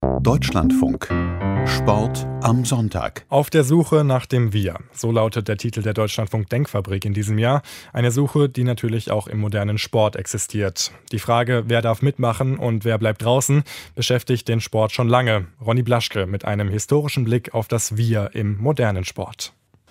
Deutschlandfunk. Sport am Sonntag. Auf der Suche nach dem Wir. So lautet der Titel der Deutschlandfunk Denkfabrik in diesem Jahr. Eine Suche, die natürlich auch im modernen Sport existiert. Die Frage, wer darf mitmachen und wer bleibt draußen, beschäftigt den Sport schon lange. Ronny Blaschke mit einem historischen Blick auf das Wir im modernen Sport.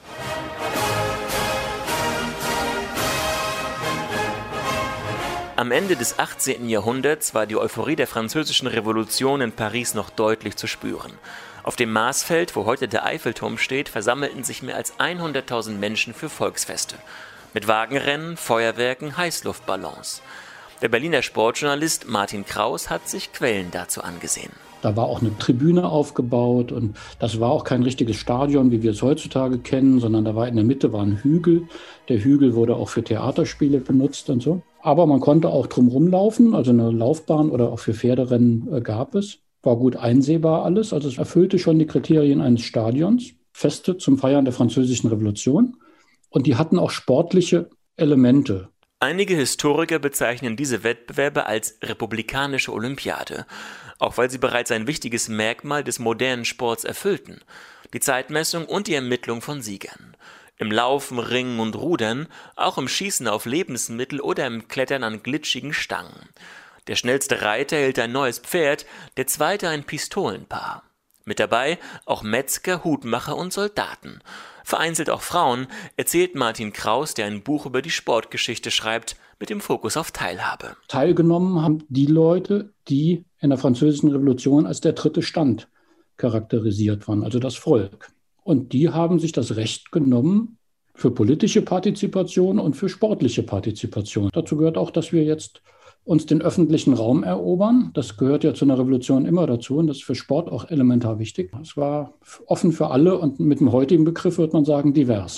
Am Ende des 18. Jahrhunderts war die Euphorie der Französischen Revolution in Paris noch deutlich zu spüren. Auf dem Marsfeld, wo heute der Eiffelturm steht, versammelten sich mehr als 100.000 Menschen für Volksfeste. Mit Wagenrennen, Feuerwerken, Heißluftballons. Der Berliner Sportjournalist Martin Kraus hat sich Quellen dazu angesehen. Da war auch eine Tribüne aufgebaut und das war auch kein richtiges Stadion, wie wir es heutzutage kennen, sondern da war in der Mitte war ein Hügel. Der Hügel wurde auch für Theaterspiele benutzt und so. Aber man konnte auch drumherum laufen, also eine Laufbahn oder auch für Pferderennen gab es. War gut einsehbar alles, also es erfüllte schon die Kriterien eines Stadions. Feste zum Feiern der Französischen Revolution und die hatten auch sportliche Elemente. Einige Historiker bezeichnen diese Wettbewerbe als republikanische Olympiade, auch weil sie bereits ein wichtiges Merkmal des modernen Sports erfüllten: die Zeitmessung und die Ermittlung von Siegern. Im Laufen, Ringen und Rudern, auch im Schießen auf Lebensmittel oder im Klettern an glitschigen Stangen. Der schnellste Reiter hält ein neues Pferd, der zweite ein Pistolenpaar. Mit dabei auch Metzger, Hutmacher und Soldaten. Vereinzelt auch Frauen, erzählt Martin Kraus, der ein Buch über die Sportgeschichte schreibt, mit dem Fokus auf Teilhabe. Teilgenommen haben die Leute, die in der Französischen Revolution als der dritte Stand charakterisiert waren, also das Volk. Und die haben sich das Recht genommen für politische Partizipation und für sportliche Partizipation. Dazu gehört auch, dass wir jetzt uns den öffentlichen Raum erobern. Das gehört ja zu einer Revolution immer dazu und das ist für Sport auch elementar wichtig. Es war offen für alle und mit dem heutigen Begriff würde man sagen divers.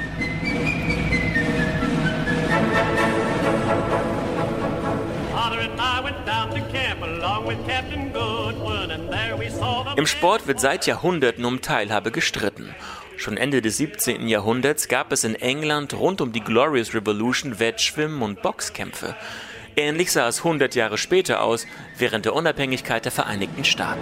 Im Sport wird seit Jahrhunderten um Teilhabe gestritten. Schon Ende des 17. Jahrhunderts gab es in England rund um die Glorious Revolution Wettschwimmen und Boxkämpfe. Ähnlich sah es 100 Jahre später aus, während der Unabhängigkeit der Vereinigten Staaten.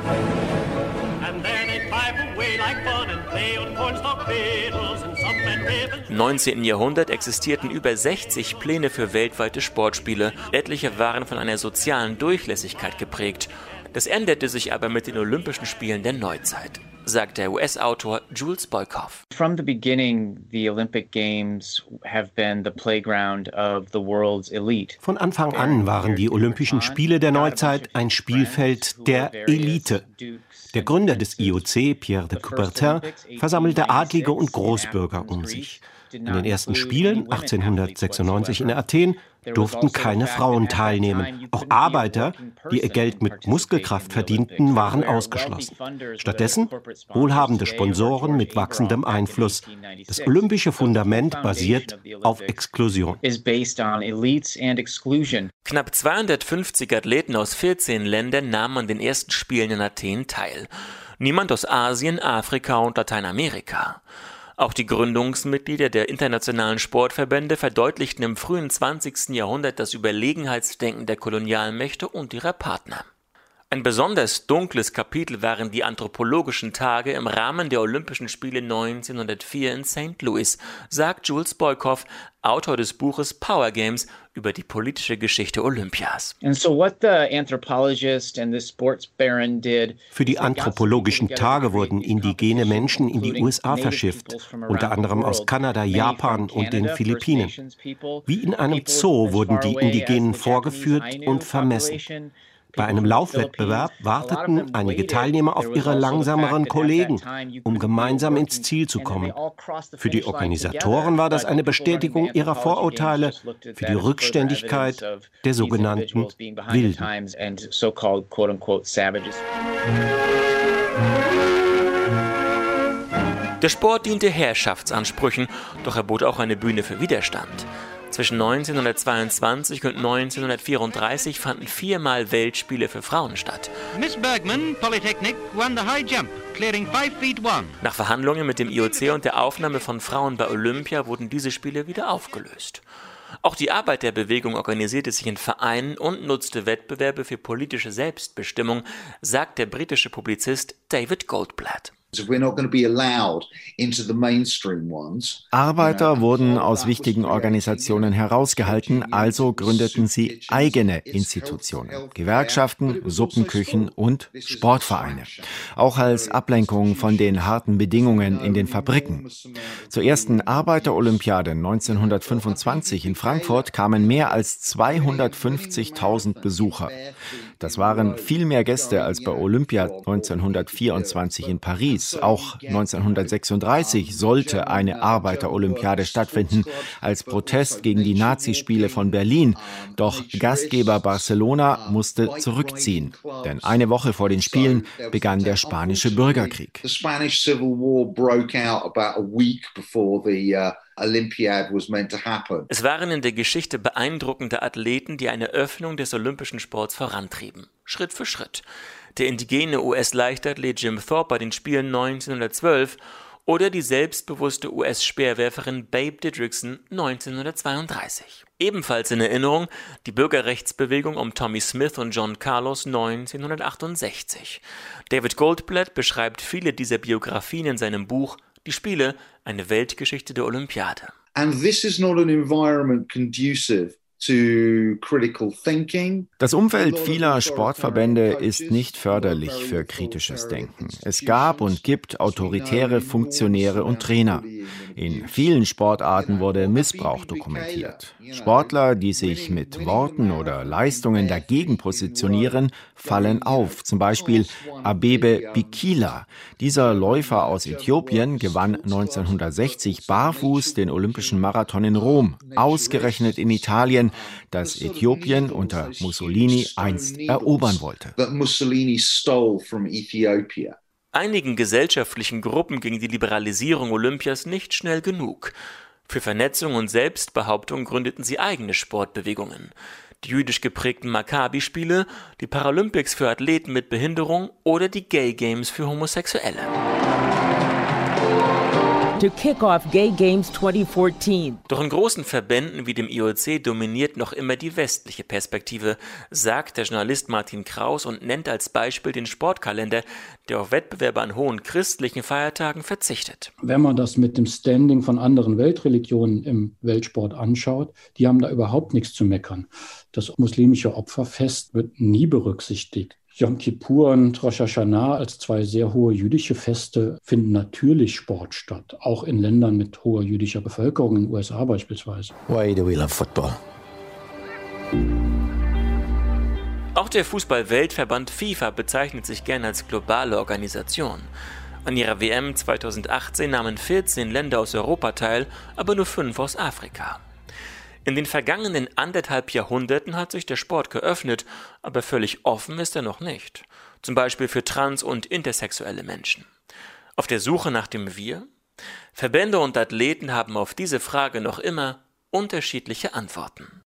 Im 19. Jahrhundert existierten über 60 Pläne für weltweite Sportspiele. Etliche waren von einer sozialen Durchlässigkeit geprägt. Das änderte sich aber mit den Olympischen Spielen der Neuzeit, sagt der US-Autor Jules Boykoff. From the beginning, the Olympic Games have been the playground of the world's elite. Von Anfang an waren die Olympischen Spiele der Neuzeit ein Spielfeld der Elite. Der Gründer des IOC, Pierre de Coubertin, versammelte Adlige und Großbürger um sich. In den ersten Spielen 1896 in Athen durften keine Frauen teilnehmen. Auch Arbeiter, die ihr Geld mit Muskelkraft verdienten, waren ausgeschlossen. Stattdessen wohlhabende Sponsoren mit wachsendem Einfluss. Das olympische Fundament basiert auf Exklusion. Knapp 250 Athleten aus 14 Ländern nahmen an den ersten Spielen in Athen teil. Niemand aus Asien, Afrika und Lateinamerika. Auch die Gründungsmitglieder der internationalen Sportverbände verdeutlichten im frühen 20. Jahrhundert das Überlegenheitsdenken der Kolonialmächte und ihrer Partner. Ein besonders dunkles Kapitel waren die anthropologischen Tage im Rahmen der Olympischen Spiele 1904 in St. Louis, sagt Jules Boykoff, Autor des Buches Power Games über die politische Geschichte Olympias. Für die anthropologischen Tage wurden indigene Menschen in die USA verschifft, unter anderem aus Kanada, Japan und den Philippinen. Wie in einem Zoo wurden die Indigenen vorgeführt und vermessen. Bei einem Laufwettbewerb warteten einige Teilnehmer auf ihre langsameren Kollegen, um gemeinsam ins Ziel zu kommen. Für die Organisatoren war das eine Bestätigung ihrer Vorurteile, für die Rückständigkeit der sogenannten Wilden. Der Sport diente Herrschaftsansprüchen, doch er bot auch eine Bühne für Widerstand. Zwischen 1922 und 1934 fanden 4-mal Weltspiele für Frauen statt. Miss Bergman, Polytechnic, won the high jump. Nach Verhandlungen mit dem IOC und der Aufnahme von Frauen bei Olympia wurden diese Spiele wieder aufgelöst. Auch die Arbeiterbewegung organisierte sich in Vereinen und nutzte Wettbewerbe für politische Selbstbestimmung, sagt der britische Publizist David Goldblatt. Arbeiter wurden aus wichtigen Organisationen herausgehalten, also gründeten sie eigene Institutionen, Gewerkschaften, Suppenküchen und Sportvereine. Auch als Ablenkung von den harten Bedingungen in den Fabriken. Zur ersten Arbeiterolympiade 1925 in Frankfurt kamen mehr als 250.000 Besucher. Das waren viel mehr Gäste als bei Olympia 1924 in Paris. Auch 1936 sollte eine Arbeiterolympiade stattfinden, als Protest gegen die Nazispiele von Berlin. Doch Gastgeber Barcelona musste zurückziehen, denn eine Woche vor den Spielen begann der Spanische Bürgerkrieg. Es waren in der Geschichte beeindruckende Athleten, die eine Öffnung des olympischen Sports vorantrieben. Schritt für Schritt. Der indigene US-Leichtathlet Jim Thorpe bei den Spielen 1912 oder die selbstbewusste US-Speerwerferin Babe Didrikson 1932. Ebenfalls in Erinnerung die Bürgerrechtsbewegung um Tommy Smith und John Carlos 1968. David Goldblatt beschreibt viele dieser Biografien in seinem Buch Die Spiele, eine Weltgeschichte der Olympiade. And this is not an environment conducive to critical thinking. Das Umfeld vieler Sportverbände ist nicht förderlich für kritisches Denken. Es gab und gibt autoritäre Funktionäre und Trainer. In vielen Sportarten wurde Missbrauch dokumentiert. Sportler, die sich mit Worten oder Leistungen dagegen positionieren, fallen auf. Zum Beispiel Abebe Bikila. Dieser Läufer aus Äthiopien gewann 1960 barfuß den Olympischen Marathon in Rom, ausgerechnet in Italien, das Äthiopien unter Mussolini einst erobern wollte. Einigen gesellschaftlichen Gruppen ging die Liberalisierung Olympias nicht schnell genug. Für Vernetzung und Selbstbehauptung gründeten sie eigene Sportbewegungen. Die jüdisch geprägten Maccabi-Spiele, die Paralympics für Athleten mit Behinderung oder die Gay Games für Homosexuelle. To kick off Gay Games 2014. Doch in großen Verbänden wie dem IOC dominiert noch immer die westliche Perspektive, sagt der Journalist Martin Kraus und nennt als Beispiel den Sportkalender, der auf Wettbewerbe an hohen christlichen Feiertagen verzichtet. Wenn man das mit dem Standing von anderen Weltreligionen im Weltsport anschaut, die haben da überhaupt nichts zu meckern. Das muslimische Opferfest wird nie berücksichtigt. Yom Kippur und Rosh Hashanah als zwei sehr hohe jüdische Feste finden natürlich Sport statt, auch in Ländern mit hoher jüdischer Bevölkerung, in den USA beispielsweise. Why do we love football? Auch der Fußball-Weltverband FIFA bezeichnet sich gern als globale Organisation. An ihrer WM 2018 nahmen 14 Länder aus Europa teil, aber nur 5 aus Afrika. In den vergangenen 1,5 Jahrhunderten hat sich der Sport geöffnet, aber völlig offen ist er noch nicht. Zum Beispiel für trans- und intersexuelle Menschen. Auf der Suche nach dem Wir? Verbände und Athleten haben auf diese Frage noch immer unterschiedliche Antworten.